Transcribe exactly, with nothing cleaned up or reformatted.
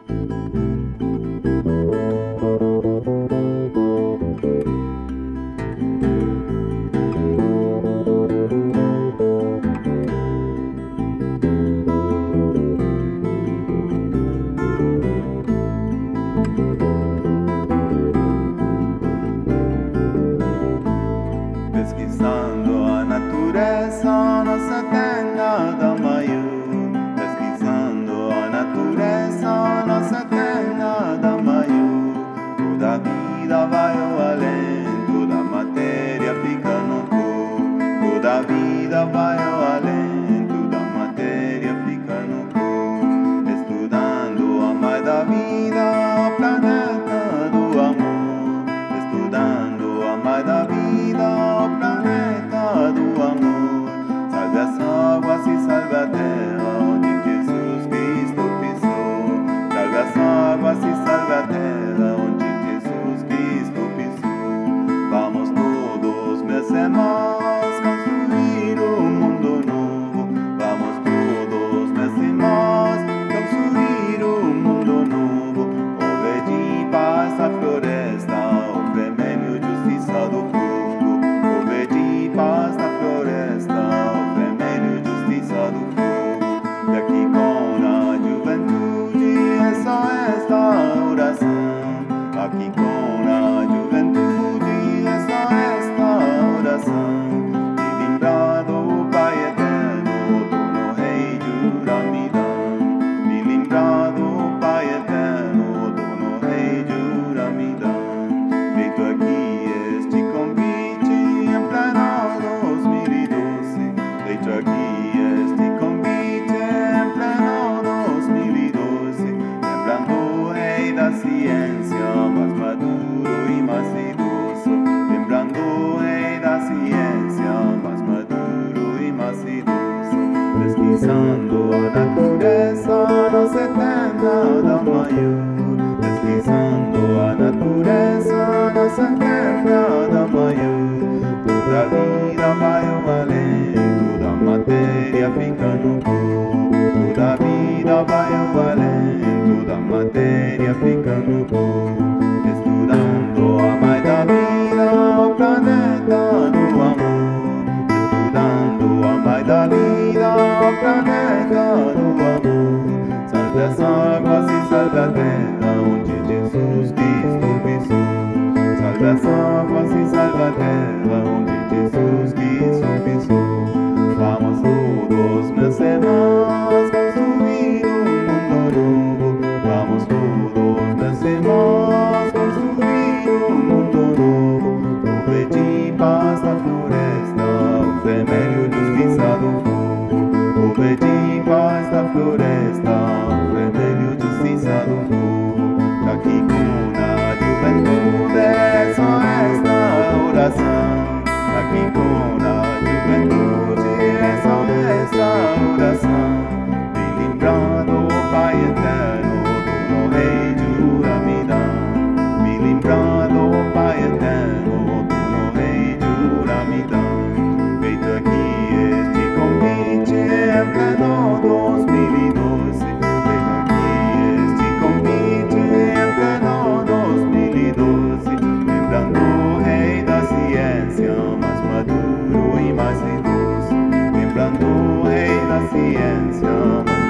Pesquisando a natureza, nossa tenda da manhã. Pesquisando a natureza, nossa tenda da manhã. Toda a vida vai ao além, toda a matéria fica no corpo. Toda a vida vai ao além, toda a matéria fica no corpo. Estudando a mais da vida, o planeta do amor. Estudando a mais da vida, o planeta do amor. Salve as águas e salve a terra onde Jesus Cristo pisou. Salve as águas e salve a terra onde Jesus Cristo pisou. Vamos todos, meus irmãos, construir um mundo novo. Vamos todos, meus irmãos, construir um mundo novo. O verde paz a floresta, o vermelho justiça do fogo. O verde paz na floresta, o vermelho justiça do fogo. E aqui com a juventude é só esta oração. Aqui com a juventude é só esta oração. E lembrar do Pai eterno, dono rei de Uramidã. E lembrar do Pai eterno, dono rei de Uramidã. Feito aqui este convite em pleno dois mil e doze. Feito aqui este convite em pleno dois mil e doze. Lembrando o rei da ciência, mais maduro e mais idoso. Lembrando o rei da ciência, mais maduro e mais idoso. Pesquisando a natureza, nossa tenda da manhã. Pesquisando a natureza, nossa tenda da manhã. Toda a vida vai ao além, toda a matéria fica no corpo. Toda a vida vai ao além, toda a matéria fica no corpo. Estudando a mais da vida, o planeta do amor. Estudando a mais da vida, o planeta do amor. Salve as águas e salve a terra onde Jesus Cristo pisou. Salve as águas e salve a terra onde Jesus Cristo pisou. Vamos todos, meus irmãos, construir um mundo novo. Vamos todos, meus irmãos, construir um mundo novo. O verde paz na floresta, o vermelho justiça do fogo. O verde paz na floresta, o vermelho justiça do fogo. Aqui com a juventude é só esta oração. Aqui com a juventude é só esta oração. E lembrando o Pai eterno, dono rei de Uramidã. Me lembrando o Pai eterno, dono rei de Uramidã. Feito aqui este convite em pleno dois mil e doze. Feito aqui este convite em pleno dois mil e doze. Lembrando o rei da ciência, mais maduro e mais idoso. Lembrando o rei da ciência, mais